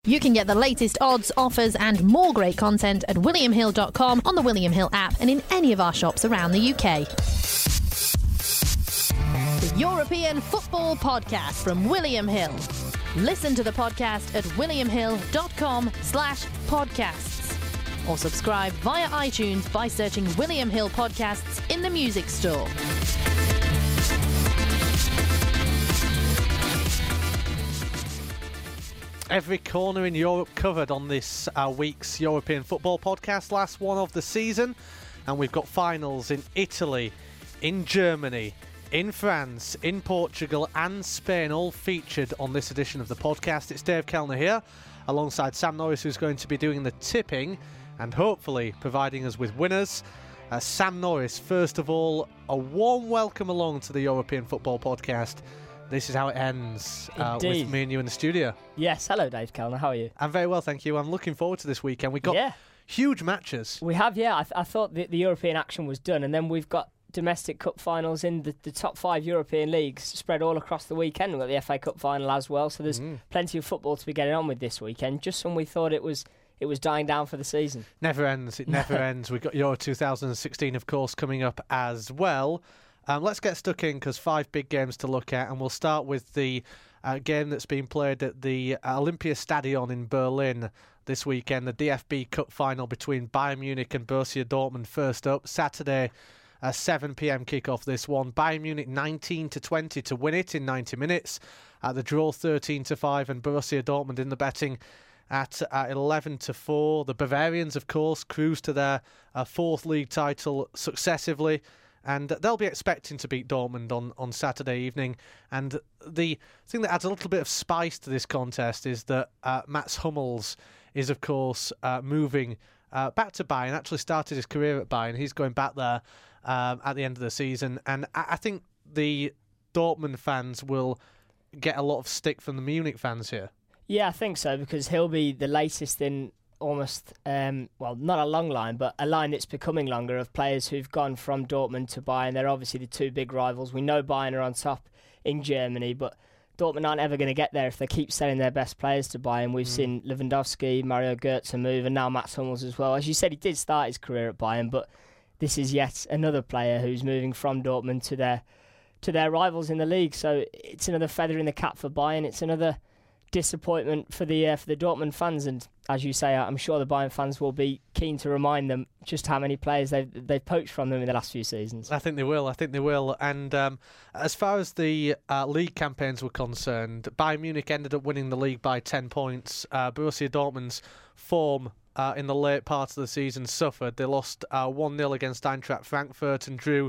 You can get the latest odds, offers and more great content at williamhill.com, on the William Hill app and in any of our shops around the UK. The European Football Podcast from William Hill. Listen to the podcast at williamhill.com/podcasts or subscribe via iTunes by searching William Hill Podcasts in the music store. Every corner in Europe covered on this week's European Football Podcast, last one of the season, and we've got finals in Italy, in Germany, in France, in Portugal and Spain, all featured on this edition of the podcast. It's Dave Kellner here, alongside Sam Norris, who's going to be doing the tipping and hopefully providing us with winners. Sam Norris, first of all, a warm welcome along to the European Football Podcast. This is how it ends with me and you in the studio. Yes, hello Dave Kellner, how are you? I'm very well, thank you. I'm looking forward to this weekend. We've got huge matches. We have, yeah. I thought the European action was done, and then we've got domestic cup finals in the top 5 European leagues spread all across the weekend. We've got the FA Cup final as well, so there's plenty of football to be getting on with this weekend, just when we thought it was dying down for the season. Never ends, it never ends. We've got Euro 2016, of course, coming up as well. Let's get stuck in, because 5 big games to look at, and we'll start with the game that's being played at the Olympiastadion in Berlin this weekend, the DFB Cup final between Bayern Munich and Borussia Dortmund. First up, Saturday, 7 p.m. kickoff this one. Bayern Munich 19-20 to win it in 90 minutes. The draw 13-5, and Borussia Dortmund in the betting at 11-4. The Bavarians, of course, cruise to their 4th league title successively, and they'll be expecting to beat Dortmund on Saturday evening. And the thing that adds a little bit of spice to this contest is that Mats Hummels is, of course, moving back to Bayern. Actually started his career at Bayern. He's going back there at the end of the season. And I think the Dortmund fans will get a lot of stick from the Munich fans here. Yeah, I think so, because he'll be the latest in almost, not a long line, but a line that's becoming longer, of players who've gone from Dortmund to Bayern. They're obviously the 2 big rivals. We know Bayern are on top in Germany, but Dortmund aren't ever going to get there if they keep selling their best players to Bayern. We've seen Lewandowski, Mario Götze move, and now Mats Hummels as well. As you said, he did start his career at Bayern, but this is yet another player who's moving from Dortmund to their rivals in the league. So it's another feather in the cap for Bayern. It's another disappointment for the Dortmund fans, and as you say, I'm sure the Bayern fans will be keen to remind them just how many players they've poached from them in the last few seasons. I think they will. And as far as the league campaigns were concerned, Bayern Munich ended up winning the league by 10 points. Borussia Dortmund's form in the late part of the season suffered. They lost 1-0 against Eintracht Frankfurt and drew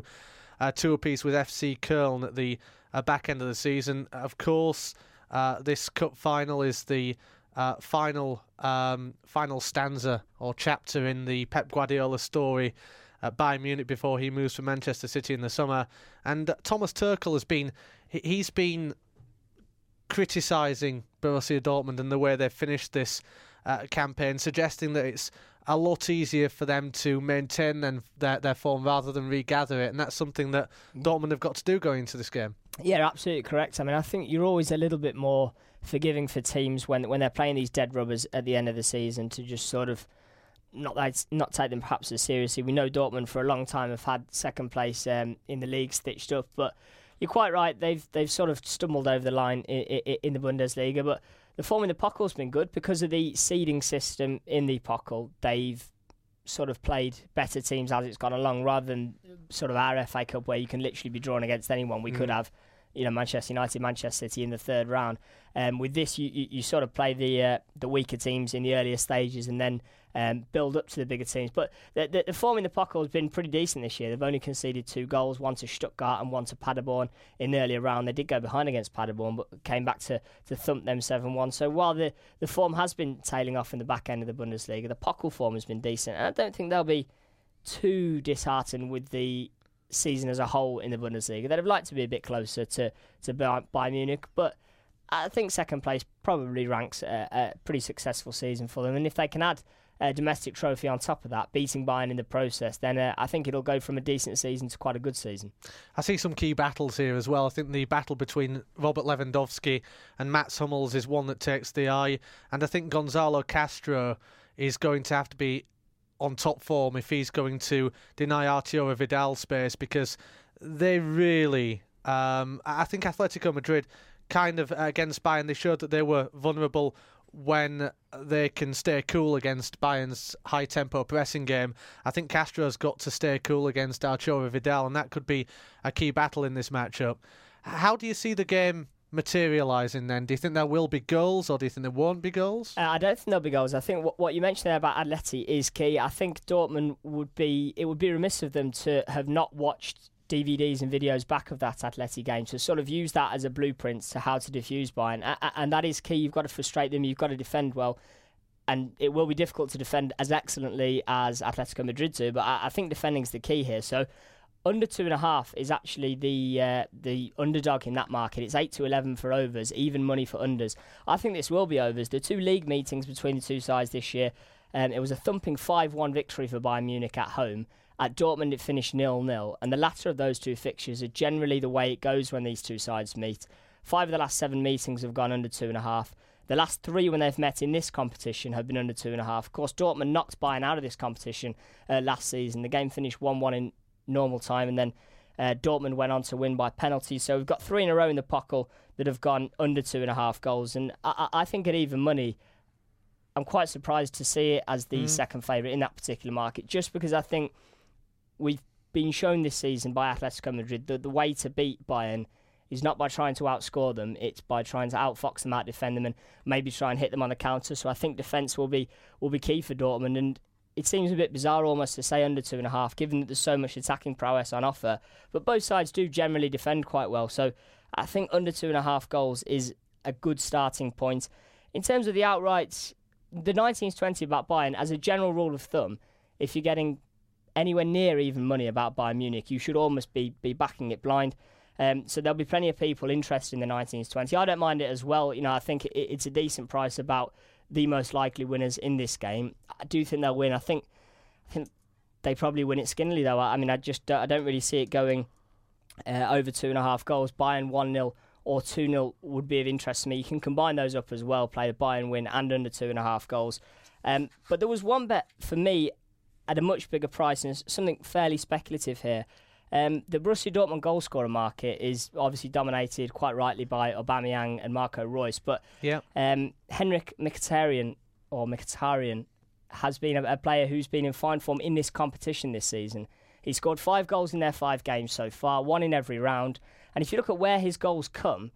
2 apiece with FC Köln at the back end of the season. Of course, this cup final is the final stanza or chapter in the Pep Guardiola story at Bayern Munich before he moves from Manchester City in the summer. And Thomas Tuchel he's been criticising Borussia Dortmund and the way they've finished this campaign, suggesting that it's a lot easier for them to maintain their form rather than regather it, and that's something that Dortmund have got to do going into this game. Yeah, absolutely correct. I mean, I think you're always a little bit more forgiving for teams when they're playing these dead rubbers at the end of the season, to just sort of not take them perhaps as seriously. We know Dortmund for a long time have had second place in the league stitched up, but you're quite right. They've sort of stumbled over the line in the Bundesliga, but the form in the Pokal's been good because of the seeding system in the Pokal. They've sort of played better teams as it's gone along, rather than sort of our FA Cup where you can literally be drawn against anyone. We could have, Manchester United, Manchester City in the 3rd round. With this, you sort of play the weaker teams in the earlier stages and then build up to the bigger teams. But the form in the Pokal has been pretty decent this year. They've only conceded 2 goals, one to Stuttgart and one to Paderborn in the earlier round. They did go behind against Paderborn, but came back to thump them 7-1. So while the form has been tailing off in the back end of the Bundesliga, the Pokal form has been decent. And I don't think they'll be too disheartened with the season as a whole in the Bundesliga. They'd have liked to be a bit closer to Bayern Munich, but I think second place probably ranks a pretty successful season for them. And if they can add domestic trophy on top of that, beating Bayern in the process, then I think it'll go from a decent season to quite a good season. I see some key battles here as well. I think the battle between Robert Lewandowski and Mats Hummels is one that takes the eye, and I think Gonzalo Castro is going to have to be on top form if he's going to deny Arturo Vidal space, because they really... I think Atletico Madrid kind of against Bayern, they showed that they were vulnerable when they can stay cool against Bayern's high-tempo pressing game. I think Castro's got to stay cool against Arturo Vidal, and that could be a key battle in this matchup. How do you see the game materialising then? Do you think there will be goals, or do you think there won't be goals? I don't think there'll be goals. I think what you mentioned there about Atleti is key. I think Dortmund would be remiss of them to have not watched DVDs and videos back of that Atleti game, to sort of use that as a blueprint to how to defuse Bayern, and that is key. You've got to frustrate them, you've got to defend well, and it will be difficult to defend as excellently as Atletico Madrid do, but I think defending's the key here. So under 2.5 is actually the underdog in that market. It's 8-11 for overs, even money for unders. I think this will be overs. The 2 league meetings between the two sides this year, it was a thumping 5-1 victory for Bayern Munich at home. At Dortmund, it finished 0-0, and the latter of those two fixtures are generally the way it goes when these two sides meet. 5 of the last 7 meetings have gone under 2.5. The last 3 when they've met in this competition have been under 2.5. Of course, Dortmund knocked Bayern out of this competition last season. The game finished 1-1 in normal time, and then Dortmund went on to win by penalty. So we've got 3 in a row in the Pockle that have gone under 2.5 goals, and I think at even money, I'm quite surprised to see it as the second favourite in that particular market, just because I think we've been shown this season by Atletico Madrid that the way to beat Bayern is not by trying to outscore them, it's by trying to outfox them, outdefend them, and maybe try and hit them on the counter. So I think defence will be key for Dortmund, and it seems a bit bizarre almost to say under 2.5, given that there's so much attacking prowess on offer. But both sides do generally defend quite well, so I think under 2.5 goals is a good starting point. In terms of the outrights, the 19-20 about Bayern, as a general rule of thumb, if you're getting anywhere near even money about Bayern Munich, you should almost be backing it blind. So there'll be plenty of people interested in the 19-20. I don't mind it as well. You know, I think it's a decent price about the most likely winners in this game. I do think they'll win. I think they probably win it skinnily, though. I mean, I don't really see it going over 2.5 goals. Bayern 1-0 or 2-0 would be of interest to me. You can combine those up as well, play the Bayern win and under 2.5 goals. But there was one bet for me at a much bigger price, and something fairly speculative here. The Borussia Dortmund goalscorer market is obviously dominated quite rightly by Aubameyang and Marco Reus, but Henrik Mkhitaryan has been a player who's been in fine form in this competition this season. He scored 5 goals in their 5 games so far, 1 in every round, and if you look at where his goals come,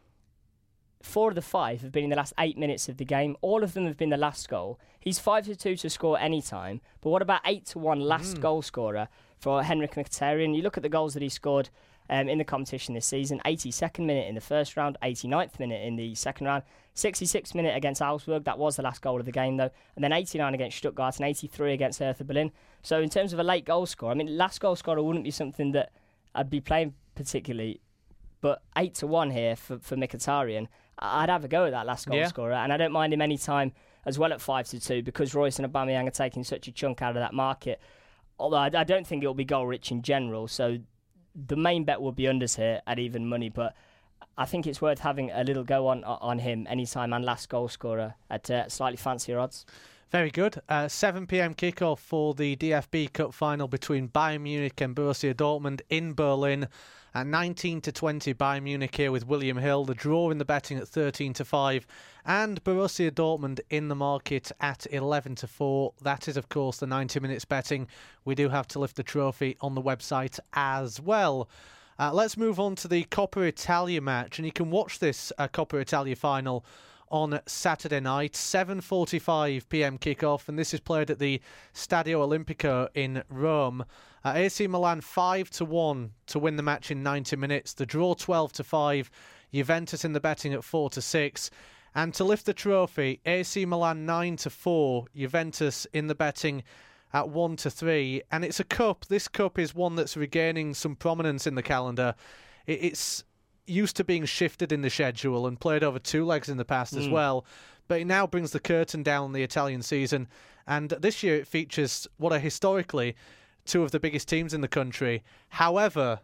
4 of the 5 have been in the last 8 minutes of the game. All of them have been the last goal. He's 5-2 to score any time. But what about 8-1 last goal scorer for Henrik Mkhitaryan? You look at the goals that he scored in the competition this season. 82nd minute in the first round, 89th minute in the second round, 66th minute against Augsburg. That was the last goal of the game, though. And then 89 against Stuttgart and 83 against Hertha Berlin. So in terms of a late goal scorer, I mean, last goal scorer wouldn't be something that I'd be playing particularly. But 8-1 here for Mkhitaryan, I'd have a go at that last goal scorer, and I don't mind him any time as well at 5-2 because Reus and Aubameyang are taking such a chunk out of that market. Although I don't think it'll be goal rich in general, so the main bet will be unders here at even money. But I think it's worth having a little go on him anytime and last goal scorer at slightly fancier odds. Very good. 7 p.m. kickoff for the DFB Cup final between Bayern Munich and Borussia Dortmund in Berlin. At 19-20, Bayern Munich here with William Hill. The draw in the betting at 13-5, and Borussia Dortmund in the market at 11-4. That is, of course, the 90 minutes betting. We do have to lift the trophy on the website as well. Let's move on to the Coppa Italia match, and you can watch this Coppa Italia final on Saturday night, 7:45 p.m. kickoff, and this is played at the Stadio Olimpico in Rome. AC Milan 5-1 to win the match in 90 minutes. The draw 12-5. Juventus in the betting at 4-6. And to lift the trophy, AC Milan 9-4. Juventus in the betting at 1-3. And it's a cup. This cup is one that's regaining some prominence in the calendar. It's used to being shifted in the schedule and played over 2 legs in the past as well. But it now brings the curtain down on the Italian season And this year it features what are historically two of the biggest teams in the country. However,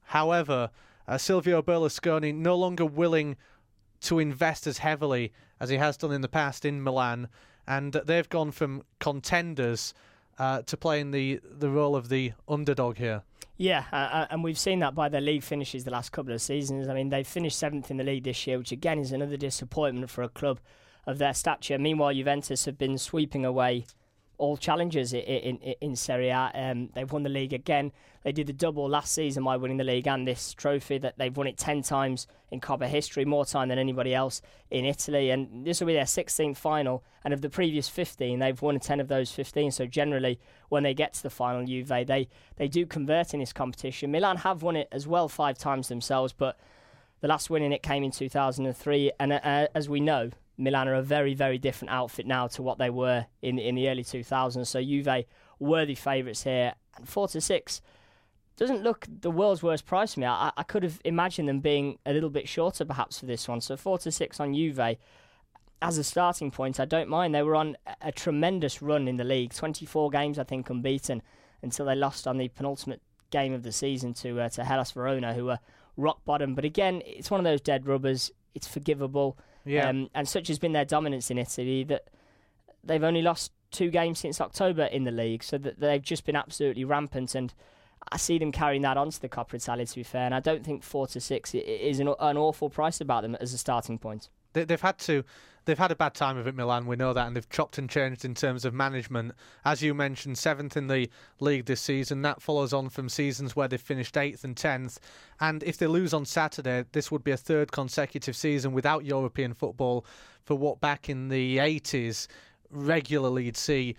Silvio Berlusconi no longer willing to invest as heavily as he has done in the past in Milan, and they've gone from contenders to playing the role of the underdog here. Yeah, and we've seen that by their league finishes the last couple of seasons. I mean, they finished 7th in the league this year, which again is another disappointment for a club of their stature. Meanwhile, Juventus have been sweeping away all challengers in Serie A. They've won the league again. They did the double last season by winning the league and this trophy. That they've won it 10 times in Coppa history, more time than anybody else in Italy. And this will be their 16th final. And of the previous 15, they've won 10 of those 15. So generally, when they get to the final, Juve, they do convert in this competition. Milan have won it as well 5 times themselves, but the last win in it came in 2003. And as we know, Milan are a very, very different outfit now to what they were in the early 2000s. So Juve, worthy favourites here. And 4-6 doesn't look the world's worst price for me. I could have imagined them being a little bit shorter perhaps for this one. So 4-6 on Juve as a starting point, I don't mind. They were on a tremendous run in the league. 24 games, I think, unbeaten until they lost on the penultimate game of the season to Hellas Verona, who were rock bottom. But again, it's one of those dead rubbers. It's forgivable. Yeah. And such has been their dominance in Italy that they've only lost 2 games since October in the league, so that they've just been absolutely rampant. And I see them carrying that on to the Coppa Italia, to be fair. And I don't think 4-6 is an awful price about them as a starting point. They've had a bad time of it, Milan, we know that, and they've chopped and changed in terms of management. As you mentioned, 7th in the league this season. That follows on from seasons where they've finished 8th and 10th. And if they lose on Saturday, this would be a 3rd consecutive season without European football for what back in the 80s regularly you'd see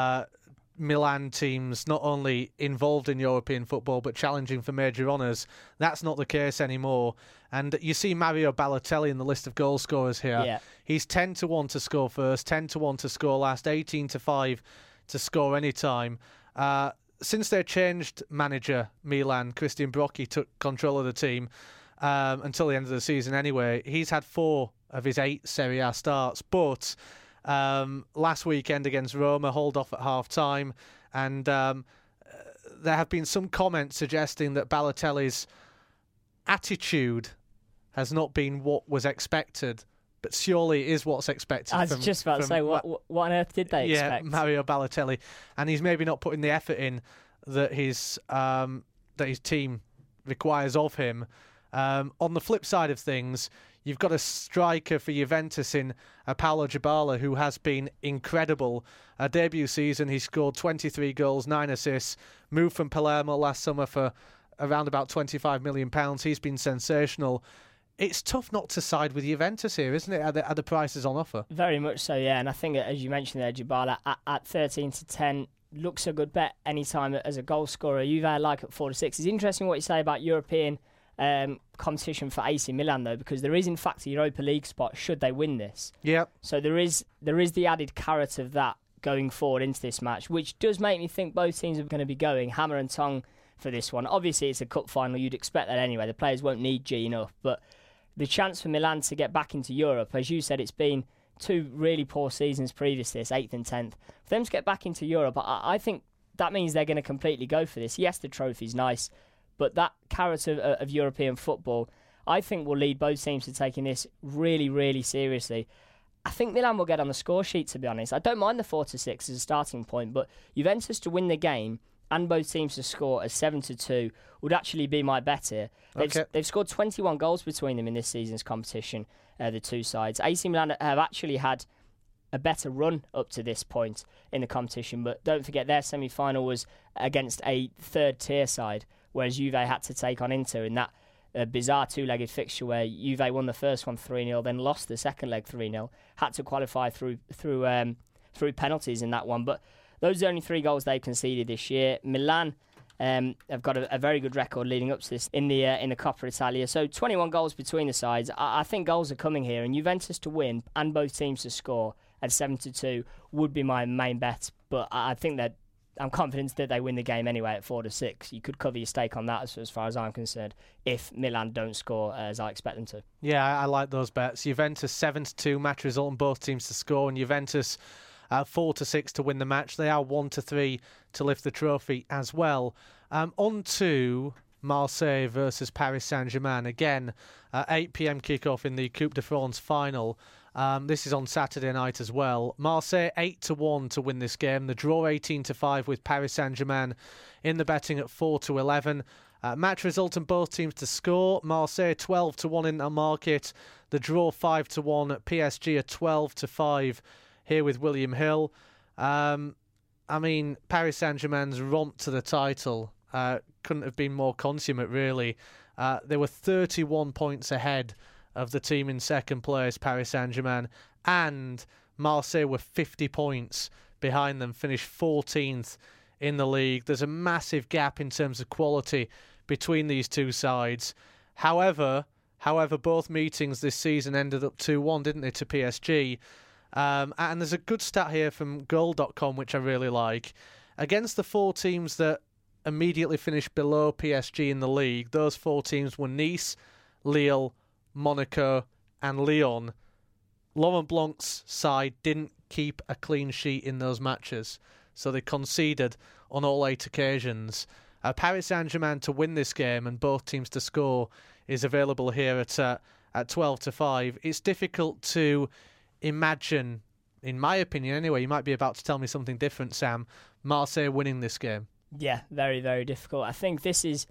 Milan teams not only involved in European football but challenging for major honours. That's not the case anymore. And you see Mario Balotelli in the list of goal scorers here. Yeah. He's 10-1 to score first, 10-1 to score last, 18-5 to score any time. Since they changed manager, Milan, Christian Brocchi took control of the team until the end of the season anyway. He's had 4 of his 8 Serie A starts, but last weekend against Roma, hauled off at half-time, and there have been some comments suggesting that Balotelli's attitude has not been what was expected, but surely is what's expected. I was just about to say, what on earth did they expect? Yeah, Mario Balotelli, and he's maybe not putting the effort in that his team requires of him. On the flip side of things, you've got a striker for Juventus in Paulo Dybala, who has been incredible. Debut season, he scored 23 goals, 9 assists, moved from Palermo last summer for around about £25 million. He's been sensational. It's tough not to side with Juventus here, isn't it, at the prices on offer? Very much so, yeah. And I think, as you mentioned there, Dybala at 13-10 looks a good bet anytime as a goal scorer. Juve I like at 4-6. It's interesting what you say about European competition for AC Milan, though, because there is in fact a Europa League spot should they win this. Yep. So there is the added carrot of that going forward into this match, which does make me think both teams are going to be going hammer and tongue for this one. Obviously, it's a cup final. You'd expect that anyway. The players won't need G enough, but the chance for Milan to get back into Europe, as you said, it's been 2 really poor seasons previous to this, 8th and 10th. For them to get back into Europe, I think that means they're going to completely go for this. Yes, the trophy's nice, but that carrot of European football, I think, will lead both teams to taking this really, really seriously. I think Milan will get on the score sheet, to be honest. I don't mind the 4-6 as a starting point, but Juventus to win the game and both teams to score as 7-2 would actually be my bet here. They've scored 21 goals between them in this season's competition, the two sides. AC Milan have actually had a better run up to this point in the competition, but don't forget their semi-final was against a third-tier side, whereas Juve had to take on Inter in that bizarre 2-legged fixture where Juve won the first one 3-0, then lost the second leg 3-0, had to qualify through penalties in that one. But those are the only 3 goals they've conceded this year. Milan have got a very good record leading up to this in the Coppa Italia. So 21 goals between the sides. I think goals are coming here, and Juventus to win and both teams to score at 7-2 would be my main bet. But I think that I'm confident that they win the game anyway at 4-6. You could cover your stake on that as far as I'm concerned if Milan don't score as I expect them to. Yeah, I like those bets. Juventus 7-2 match result on both teams to score, and Juventus 4-6 to win the match. They are 1-3 to lift the trophy as well. On to Marseille versus Paris Saint-Germain. Again, 8 p.m. kickoff in the Coupe de France final. This is on Saturday night as well. Marseille 8-1 to win this game. The draw 18-5 with Paris Saint-Germain in the betting at 4-11. Match result in both teams to score. Marseille 12-1 in the market. The draw 5-1. PSG at 12-5 here with William Hill. I mean, Paris Saint-Germain's romp to the title couldn't have been more consummate, really. They were 31 points ahead of the team in second place, Paris Saint-Germain, and Marseille were 50 points behind them, finished 14th in the league. There's a massive gap in terms of quality between these two sides. However, both meetings this season ended up 2-1, didn't they, to PSG? And there's a good stat here from Goal.com, which I really like. Against the 4 teams that immediately finished below PSG in the league, those 4 teams were Nice, Lille, Monaco and Lyon. Laurent Blanc's side didn't keep a clean sheet in those matches, so they conceded on all 8 occasions. Paris Saint-Germain to win this game and both teams to score is available here at 12-5. It's difficult to imagine, in my opinion anyway, you might be about to tell me something different, Sam, Marseille winning this game. Yeah, very, very difficult. I think this is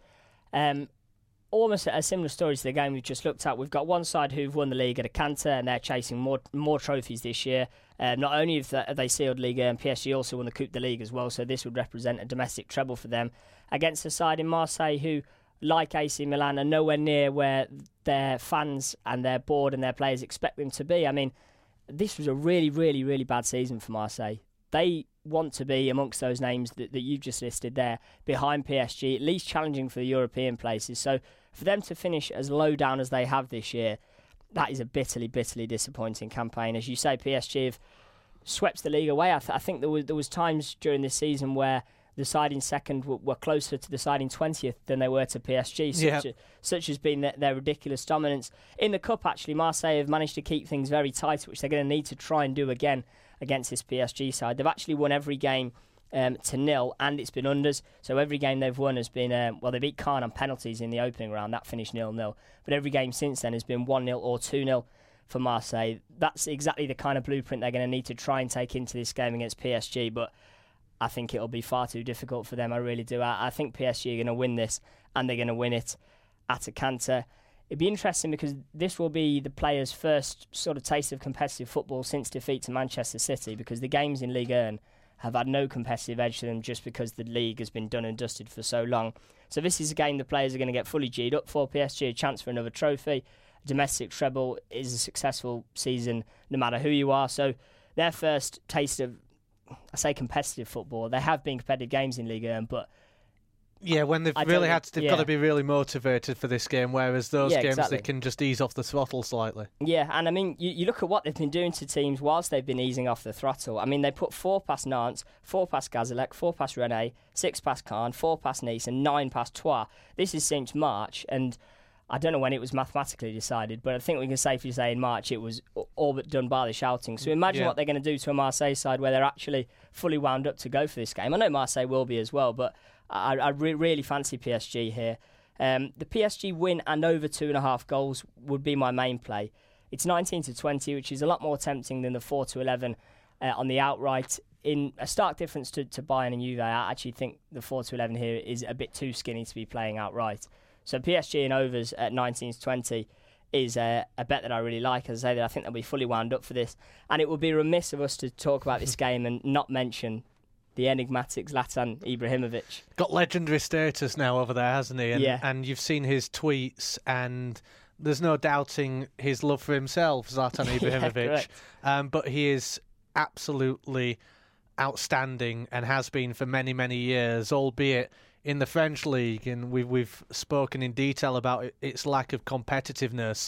almost a similar story to the game we've just looked at. We've got one side who've won the league at a canter and they're chasing more trophies this year. Not only have they sealed Ligue 1, PSG also won the Coupe de Ligue as well, so this would represent a domestic treble for them against a side in Marseille who, like AC Milan, are nowhere near where their fans and their board and their players expect them to be. I mean, this was a really, really, really bad season for Marseille. They want to be amongst those names that you've just listed there, behind PSG, at least challenging for the European places. So for them to finish as low down as they have this year, that is a bitterly, bitterly disappointing campaign. As you say, PSG have swept the league away. I think there was times during this season where the side in second were closer to the side in 20th than they were to PSG, such has been their ridiculous dominance. In the Cup, actually, Marseille have managed to keep things very tight, which they're going to need to try and do again against this PSG side. They've actually won every game to nil, and it's been unders. So every game they've won has been, they beat Caen on penalties in the opening round. That finished 0-0. But every game since then has been 1-0 or 2-0 for Marseille. That's exactly the kind of blueprint they're going to need to try and take into this game against PSG. But I think it'll be far too difficult for them. I really do. I think PSG are going to win this, and they're going to win it at a canter. It'd be interesting because this will be the players' first sort of taste of competitive football since defeat to Manchester City, because the games in Ligue 1 have had no competitive edge to them just because the league has been done and dusted for so long. So this is a game the players are going to get fully G'd up for. PSG, a chance for another trophy. Domestic treble is a successful season no matter who you are. So their first taste of, I say competitive football, there have been competitive games in Ligue 1, but when they've got to be really motivated for this game, whereas those games exactly. They can just ease off the throttle slightly. Yeah, and I mean, you look at what they've been doing to teams whilst they've been easing off the throttle. I mean, they put 4 past Nantes, 4 past Gazélec, 4 past Rennes, 6 past Caen, 4 past Nice, and 9 past Troyes. This is since March, and I don't know when it was mathematically decided, but I think we can safely say in March it was all but done by the shouting. So imagine what they're going to do to a Marseille side where they're actually fully wound up to go for this game. I know Marseille will be as well, but I really fancy PSG here. The PSG win and over 2.5 goals would be my main play. It's 19-20, which is a lot more tempting than the 4-11 on the outright. In a stark difference to Bayern and Juve, I actually think the 4-11 here is a bit too skinny to be playing outright. So PSG in overs at 19-20 is a bet that I really like. As I say, that I think they'll be fully wound up for this. And it would be remiss of us to talk about this game and not mention the enigmatic Zlatan Ibrahimovic. Got legendary status now over there, hasn't he? And you've seen his tweets, and there's no doubting his love for himself, Zlatan Ibrahimovic. But he is absolutely outstanding and has been for many, many years, albeit in the French league, and we've spoken in detail about its lack of competitiveness.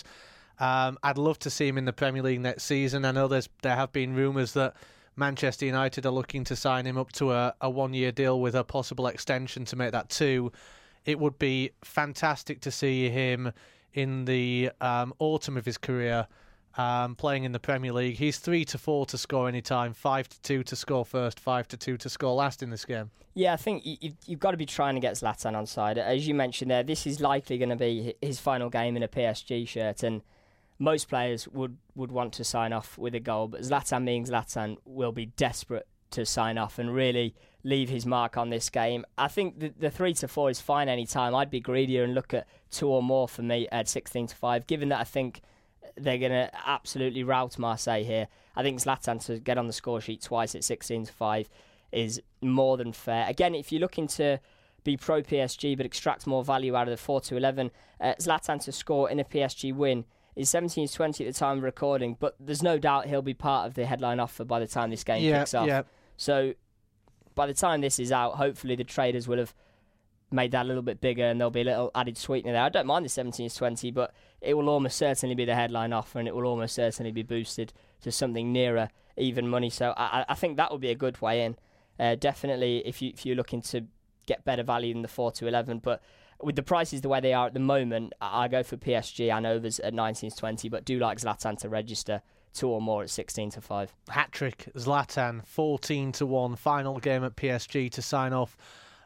I'd love to see him in the Premier League next season. I know there have been rumours that Manchester United are looking to sign him up to a 1-year deal with a possible extension to make that 2. It would be fantastic to see him in the autumn of his career playing in the Premier League. He's 3-4 to score any time, 5-2 to score first, 5-2 to score last in this game. Yeah, I think you've got to be trying to get Zlatan on side. As you mentioned there, this is likely going to be his final game in a PSG shirt, and most players would want to sign off with a goal, but Zlatan being Zlatan will be desperate to sign off and really leave his mark on this game. I think the 3-4 is fine any time. I'd be greedier and look at 2 or more for me at 16-5, given that I think they're going to absolutely rout Marseille here. I think Zlatan to get on the score sheet twice at 16-5 is more than fair. Again, if you're looking to be pro PSG but extract more value out of the 4-11, Zlatan to score in a PSG win is 17-20 at the time of recording, but there's no doubt he'll be part of the headline offer by the time this game kicks off. Yeah. So by the time this is out, hopefully the traders will have made that a little bit bigger and there'll be a little added sweetener there. I don't mind the 17-20, but it will almost certainly be the headline offer and it will almost certainly be boosted to something nearer even money. So I think that would be a good way in. Definitely if you're looking to get better value than the 4-11, but with the prices the way they are at the moment, I go for PSG and overs at 19-20, but do like Zlatan to register 2 or more at 16-5. Hat-trick, Zlatan, 14-1, final game at PSG to sign off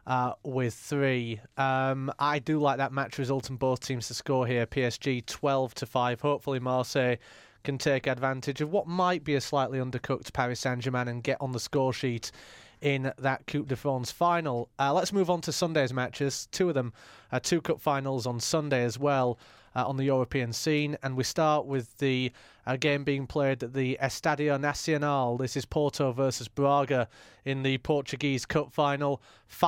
with 3. I do like that match result and both teams to score here. PSG 12-5. Hopefully Marseille can take advantage of what might be a slightly undercooked Paris Saint-Germain and get on the score sheet in that Coupe de France final. Let's move on to Sunday's matches. 2 of them, 2 cup finals on Sunday as well on the European scene. And we start with the game being played at the Estadio Nacional. This is Porto versus Braga in the Portuguese Cup final.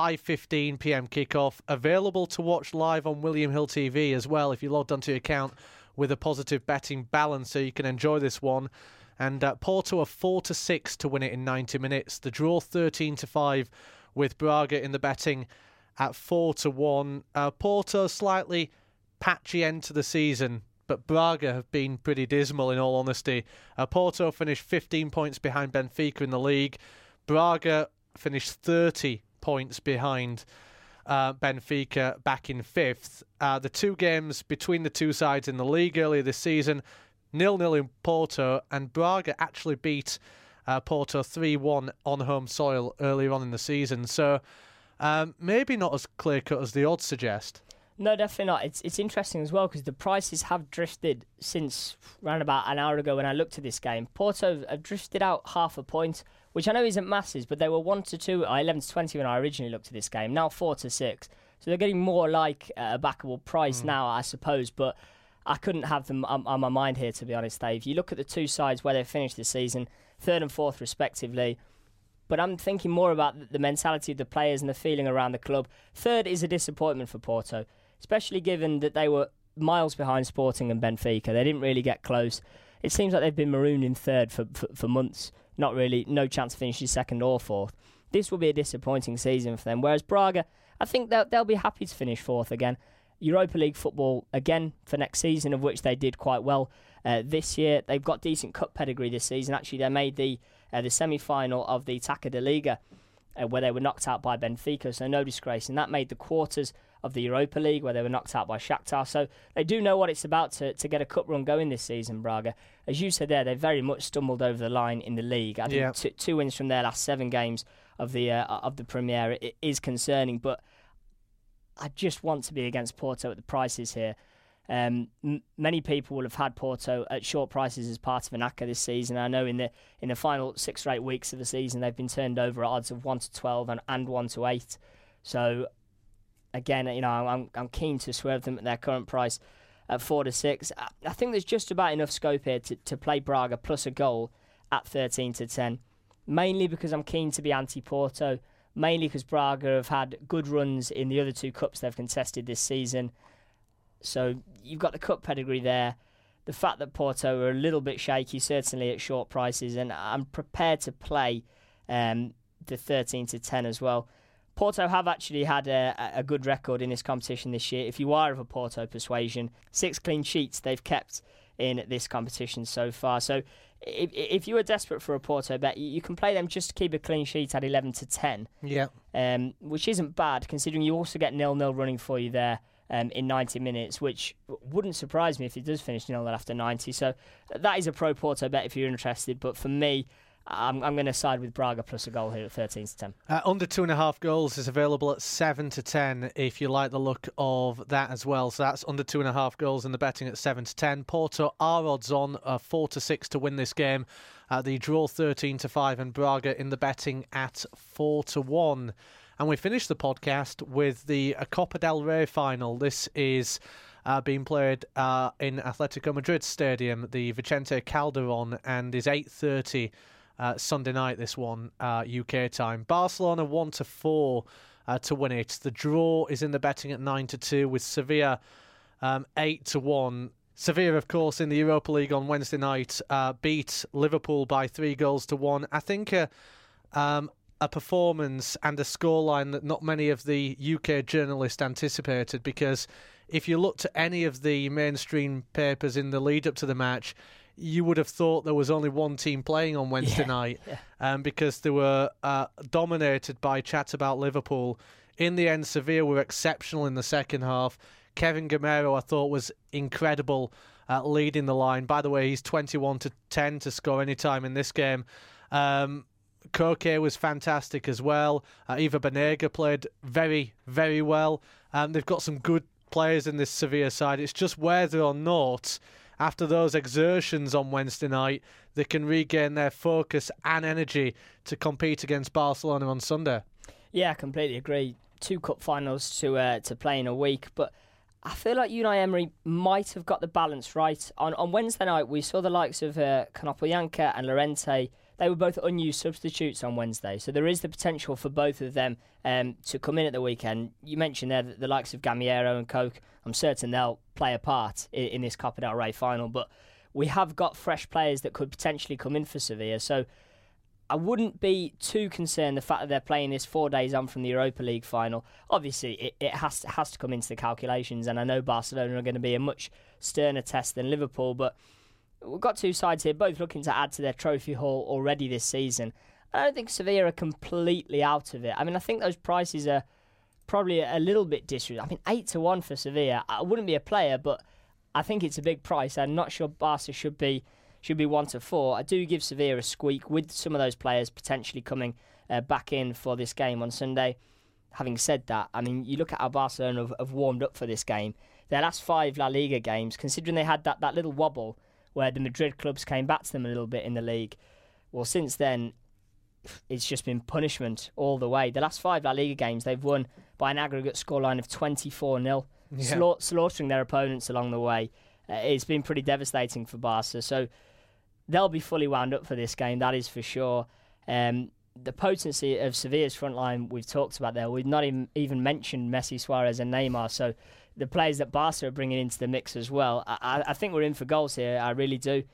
5:15 p.m. kickoff. Available to watch live on William Hill TV as well if you logged onto your account with a positive betting balance, so you can enjoy this one. And Porto are 4-6 to win it in 90 minutes. The draw 13-5 with Braga in the betting at 4-1. Porto slightly patchy end to the season, but Braga have been pretty dismal in all honesty. Porto finished 15 points behind Benfica in the league. Braga finished 30 points behind Benfica back in 5th. The 2 games between the 2 sides in the league earlier this season, 0-0 in Porto, and Braga actually beat Porto 3-1 on home soil earlier on in the season. So maybe not as clear-cut as the odds suggest. No, definitely not. It's interesting as well because the prices have drifted since around about an hour ago when I looked at this game. Porto have drifted out half a point, which I know isn't masses, but they were 1-2 or 11-20 when I originally looked at this game. Now 4-6. So they're getting more like a backable price now, I suppose, but I couldn't have them on my mind here, to be honest, Dave. You look at the 2 sides where they've finished the season, 3rd and 4th respectively, but I'm thinking more about the mentality of the players and the feeling around the club. 3rd is a disappointment for Porto, especially given that they were miles behind Sporting and Benfica. They didn't really get close. It seems like they've been marooned in 3rd for months. No chance of finishing 2nd or 4th. This will be a disappointing season for them, whereas Braga, I think they'll be happy to finish 4th again. Europa League football again for next season, of which they did quite well this year. They've got decent cup pedigree this season. Actually, they made the semi-final of the Taça da Liga where they were knocked out by Benfica, so no disgrace. And that made the quarters of the Europa League where they were knocked out by Shakhtar. So they do know what it's about to get a cup run going this season, Braga. As you said there, they very much stumbled over the line in the league. I think 2 wins from their last 7 games of the Premier. It is concerning, but I just want to be against Porto at the prices here. Many people will have had Porto at short prices as part of an ACCA this season. I know in the final 6 or 8 weeks of the season they've been turned over at odds of 1-12 and 1-8. So again, I'm keen to swerve them at their current price at 4-6. I think there's just about enough scope here to play Braga plus a goal at 13-10. Mainly because I'm keen to be anti-Porto. Mainly because Braga have had good runs in the other 2 cups they've contested this season. So you've got the cup pedigree there. The fact that Porto are a little bit shaky, certainly at short prices, and I'm prepared to play the 13-10 as well. Porto have actually had a good record in this competition this year. If you are of a Porto persuasion, 6 clean sheets they've kept in this competition so far. So if you are desperate for a Porto bet, you can play them just to keep a clean sheet at 11-10. Yeah. Which isn't bad, considering you also get 0-0 running for you there in 90 minutes, which wouldn't surprise me if it does finish 0-0 after 90. So that is a pro Porto bet if you're interested. But for me, I'm going to side with Braga plus a goal here at 13-10. Under 2.5 goals is available at 7-10 if you like the look of that as well. So that's under 2.5 goals in the betting at 7-10. Porto are odds on 4-6 to win this game. The draw 13-5 and Braga in the betting at 4-1. And we finish the podcast with the Copa del Rey final. This is being played in Atletico Madrid Stadium, the Vicente Calderón, and is 8:30 Sunday night, this one, UK time. Barcelona 1-4 to win it. The draw is in the betting at 9-2 with Sevilla 8-1. Sevilla, of course, in the Europa League on Wednesday night, beat Liverpool by 3-1. I think a performance and a scoreline that not many of the UK journalists anticipated, because if you looked at any of the mainstream papers in the lead up to the match, you would have thought there was only one team playing on Wednesday night, because they were dominated by chat about Liverpool. In the end, Sevilla were exceptional in the second half. Kevin Gamero, I thought, was incredible leading the line. By the way, he's 21-10 to score any time in this game. Koke was fantastic as well. Eva Banega played very, very well. They've got some good players in this Sevilla side. It's just whether or not, after those exertions on Wednesday night, they can regain their focus and energy to compete against Barcelona on Sunday. Yeah, I completely agree. 2 cup finals to play in a week, but I feel like Unai Emery might have got the balance right. On Wednesday night, we saw the likes of Konoplyanka and Llorente. They were both unused substitutes on Wednesday, so there is the potential for both of them to come in at the weekend. You mentioned there that the likes of Gamero and Koke, I'm certain they'll play a part in this Copa del Rey final, but we have got fresh players that could potentially come in for Sevilla, so I wouldn't be too concerned the fact that they're playing this 4 days on from the Europa League final. Obviously, it has to come into the calculations, and I know Barcelona are going to be a much sterner test than Liverpool, but we've got 2 sides here, both looking to add to their trophy haul already this season. I don't think Sevilla are completely out of it. I mean, I think those prices are probably a little bit disrespectful. I mean, 8-1 for Sevilla. I wouldn't be a player, but I think it's a big price. I'm not sure Barca should be 1-4. I do give Sevilla a squeak with some of those players potentially coming back in for this game on Sunday. Having said that, I mean, you look at how Barcelona have warmed up for this game. Their last 5 La Liga games, considering they had that little wobble where the Madrid clubs came back to them a little bit in the league, well, since then, it's just been punishment all the way. The last 5 La Liga games, they've won by an aggregate scoreline of 24-0, slaughtering their opponents along the way. It's been pretty devastating for Barca, so they'll be fully wound up for this game, that is for sure. The potency of Sevilla's front line we've talked about there. We've not even mentioned Messi, Suarez and Neymar, so the players that Barca are bringing into the mix as well. I think we're in for goals here, I really do.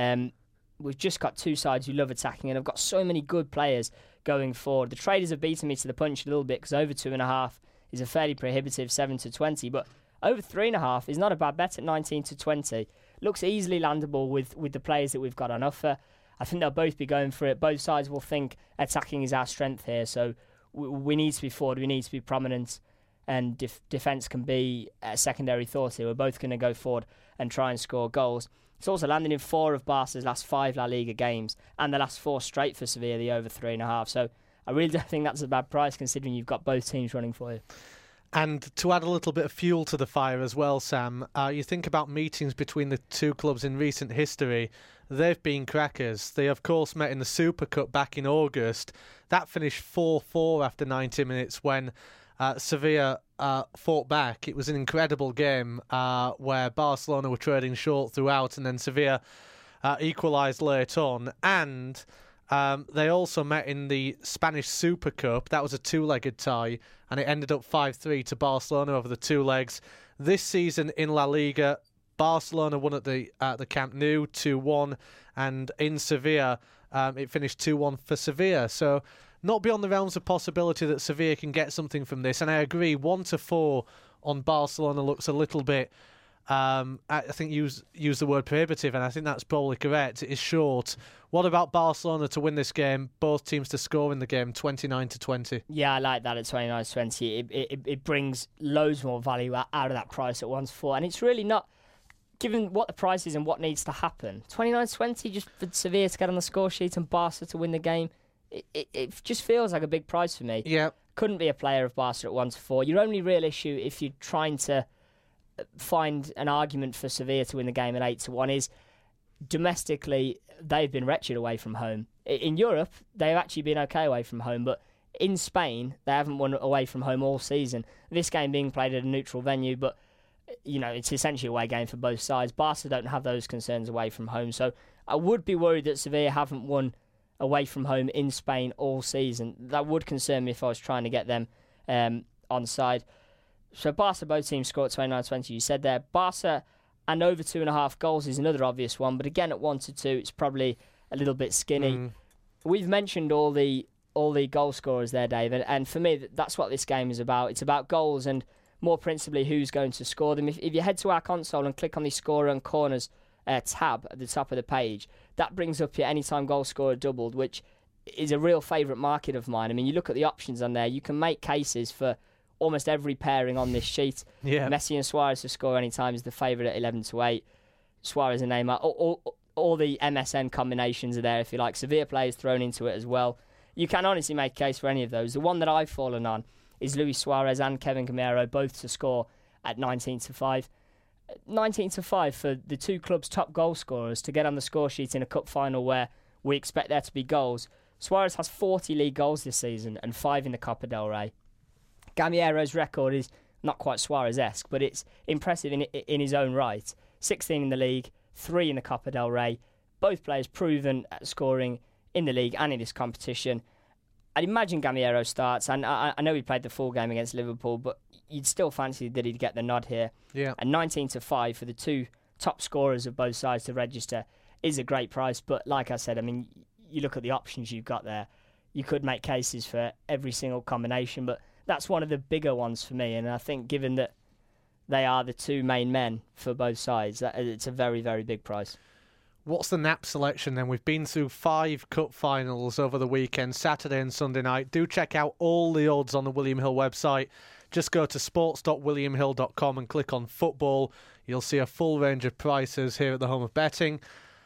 We've just got 2 sides who love attacking and have got so many good players going forward. The traders have beaten me to the punch a little bit because over 2.5 is a fairly prohibitive 7-20, but over 3.5 is not a bad bet at 19-20. Looks easily landable with the players that we've got on offer. I think they'll both be going for it. Both sides will think attacking is our strength here, so we need to be forward, we need to be prominent, and defence can be a secondary thought here. We're both going to go forward and try and score goals. It's also landed in 4 of Barca's last 5 La Liga games, and the last 4 straight for Sevilla, the over 3.5. So I really don't think that's a bad price considering you've got both teams running for you. And to add a little bit of fuel to the fire as well, Sam, you think about meetings between the 2 clubs in recent history. They've been crackers. They, of course, met in the Super Cup back in August. That finished 4-4 after 90 minutes when Sevilla fought back. It was an incredible game where Barcelona were trading short throughout, and then Sevilla equalised late on. And they also met in the Spanish Super Cup. That was a 2-legged tie, and it ended up 5-3 to Barcelona over the 2 legs. This season in La Liga, Barcelona won at the Camp Nou 2-1, and in Sevilla it finished 2-1 for Sevilla. So not beyond the realms of possibility that Sevilla can get something from this. And I agree, 1-4 on Barcelona looks a little bit I think use the word prohibitive, and I think that's probably correct. It is short. What about Barcelona to win this game? Both teams to score in the game, 29-20. Yeah, I like that at 29-20. It brings loads more value out of that price at 1-4, and it's really not, given what the price is and what needs to happen. 29-20 just for Sevilla to get on the score sheet and Barca to win the game. It just feels like a big price for me. Yeah, couldn't be a player of Barca at 1-4. Your only real issue, if you're trying to find an argument for Sevilla to win the game at 8-1, is domestically they've been wretched away from home. In Europe, they've actually been okay away from home, but in Spain they haven't won away from home all season. This game being played at a neutral venue, but it's essentially a away game for both sides. Barca don't have those concerns away from home, so I would be worried that Sevilla haven't won away from home in Spain all season. That would concern me if I was trying to get them on side. So Barca, both teams score at 29-20, you said there. Barca and over 2.5 goals is another obvious one, but again at 1-2 it's probably a little bit skinny. We've mentioned all the goal scorers there, David, and for me that's what this game is about. It's about goals and more principally who's going to score them. If you head to our console and click on the scorer and corners tab at the top of the page, that brings up your anytime goal scorer doubled, which is a real favourite market of mine. I mean, you look at the options on there, you can make cases for almost every pairing on this sheet. Yeah. Messi and Suarez to score any time is the favourite at 11-8. Suarez and Neymar. All the MSN combinations are there, if you like. Sevilla players thrown into it as well. You can honestly make a case for any of those. The one that I've fallen on is Luis Suarez and Kevin Gameiro, both to score at 19-5. 19-5 for the two clubs' top goal scorers to get on the score sheet in a cup final where we expect there to be goals. Suarez has 40 league goals this season and 5 in the Copa del Rey. Gameiro's record is not quite Suarez-esque, but it's impressive in his own right. 16 in the league, 3 in the Copa del Rey. Both players proven at scoring in the league and in this competition. I'd imagine Gameiro starts, and I know he played the full game against Liverpool, but you'd still fancy that he'd get the nod here. Yeah. And 19-5 for the two top scorers of both sides to register is a great price, but like I said, I mean, you look at the options you've got there, you could make cases for every single combination, but that's one of the bigger ones for me, and I think given that they are the two main men for both sides, it's a very, very big price. What's the NAP selection then? We've been through 5 cup finals over the weekend, Saturday and Sunday night. Do check out all the odds on the William Hill website. Just go to sports.williamhill.com and click on football. You'll see a full range of prices here at the Home of Betting.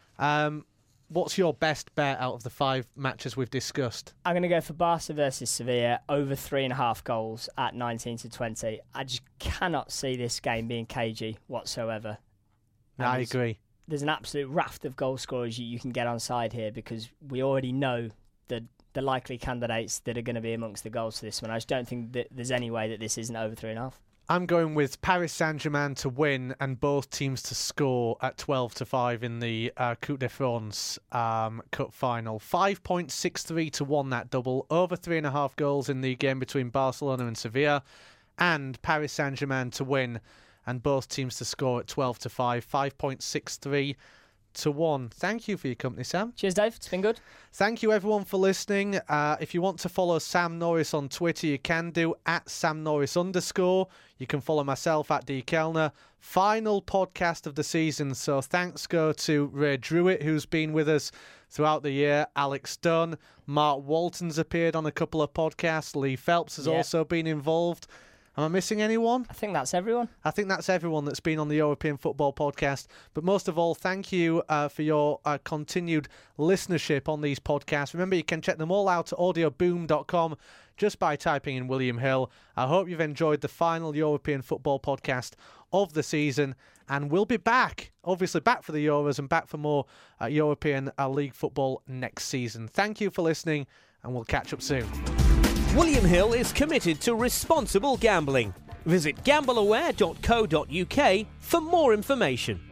What's your best bet out of the 5 matches we've discussed? I'm going to go for Barca versus Sevilla over 3.5 goals at 19-20. I just cannot see this game being cagey whatsoever. I agree. There's an absolute raft of goal scorers you can get on side here because we already know the likely candidates that are going to be amongst the goals for this one. I just don't think that there's any way that this isn't over 3.5. I'm going with Paris Saint-Germain to win and both teams to score at 12-5 in the Coupe de France Cup final. 5.63 to 1 that double, over 3.5 goals in the game between Barcelona and Sevilla, and Paris Saint-Germain to win and both teams to score at 12-5. 5.63 to 1. Thank you for your company, Sam. Cheers, Dave. It's been good. Thank you, everyone, for listening. If you want to follow Sam Norris on Twitter, you can do at @SamNorris_. You can follow myself at D Kellner. Final podcast of the season, so thanks go to Ray Druitt, who's been with us throughout the year. Alex Dunn, Mark Walton's appeared on a couple of podcasts. Lee Phelps has also been involved. Am I missing anyone? I think that's everyone. I think that's everyone that's been on the European Football Podcast. But most of all, thank you for your continued listenership on these podcasts. Remember, you can check them all out at audioboom.com just by typing in William Hill. I hope you've enjoyed the final European Football Podcast of the season. And we'll be back, obviously back for the Euros and back for more European League football next season. Thank you for listening, and we'll catch up soon. William Hill is committed to responsible gambling. Visit gambleaware.co.uk for more information.